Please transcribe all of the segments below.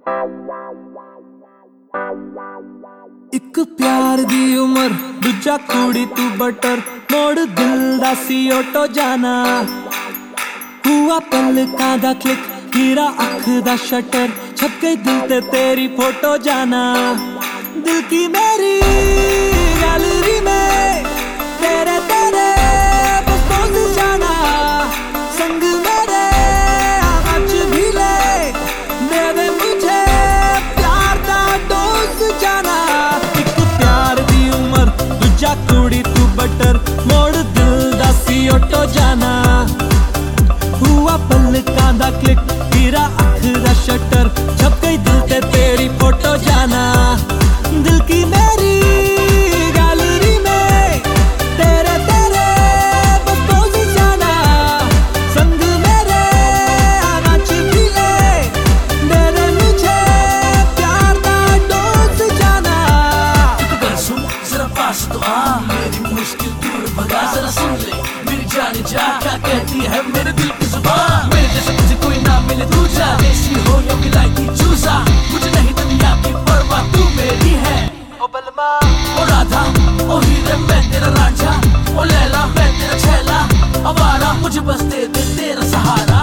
ਇੱਕ ਪਿਆਰ ਦੀ ਉਮਰ ਦੂਜਾ ਕੁੜੀ ਤੂੰ ਬਟਰ ਮੋੜ ਦਿਲ ਦਾ ਸੀ ਆਟੋ ਜਾਣਾ हुआ पलकां दा क्लिक हीरा अख दा शटर छप गई दिल ते तेरी फोटो जाना दिल की मेरी गैलरी में तेरे तेरे बस जाना संग मेरे आज भी ले दे दे मुझे प्यार दा डोज जाना एक प्यार दी उमर दूजा कुड़ी तू बटर मोड़ दिल दा सी ऑटो जाना हुआ पलकां दा क्लिक हीरा अख दा शटर छप गई दिल ते तेरी फोटो जाना दिल की मेरी गैलरी में तेरे तेरे बस पोज जाना संग मेरे नाच भी ले दे दे मुझे प्यार दा डोज जाना एक गल सुन जरा पास तो आ मेरी मुश्किल दूर भगा जरा सुन ले मेरी जान जा क्या कहती है मेरे दिल की जुबान मेरे जैसे मुझे कोई ना मिले दूजा देसी हो या विलायती चूजा मुझे नहीं दुनिया की परवाह तू मेरी है ओ बलमा ओ राधा ओ हीरे मैं तेरा रांझा ओ लैला मैं तेरा छैला आवारा मुझे बस दे दे तेरा सहारा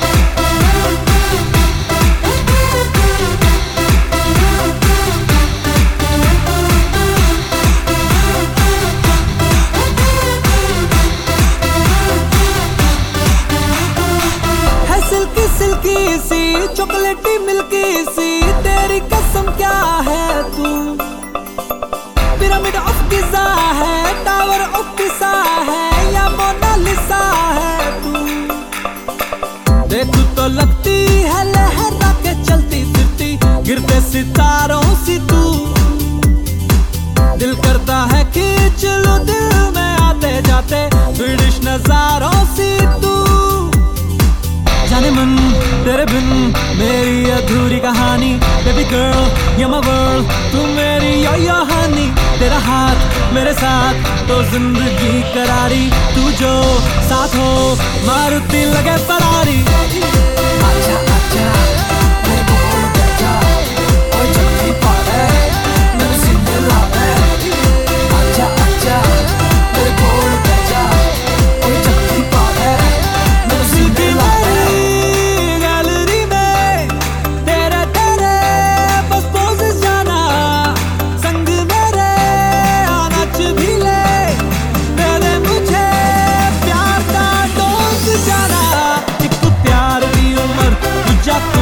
सिल्की सी चॉकलेटी मिल्की सी तेरी कसम क्या है तू पिरामिड ऑफ गिज़ा है टावर ऑफ पिसा है या मोनालिसा है तू देख तो लगती है लहरा के चलती फिरती गिरते सितारों सी तू दिल करता है खींच लो दिल में आते जाते ब्रिटिश नजारों सी तू जाने मन तेरे बिन मेरी अधूरी कहानी baby girl you're my world तू मेरी यो हनी तेरा हाथ मेरे साथ तो जिंदगी करारी तू जो साथ हो मारुति लगे फरारी आजा आजा मेरे बोल बैठा और जल्दी पाले मेरे सीने लावे आजा आजा मेरे बोल बैठा और जल्दी पाले मेरे सीने लावे जा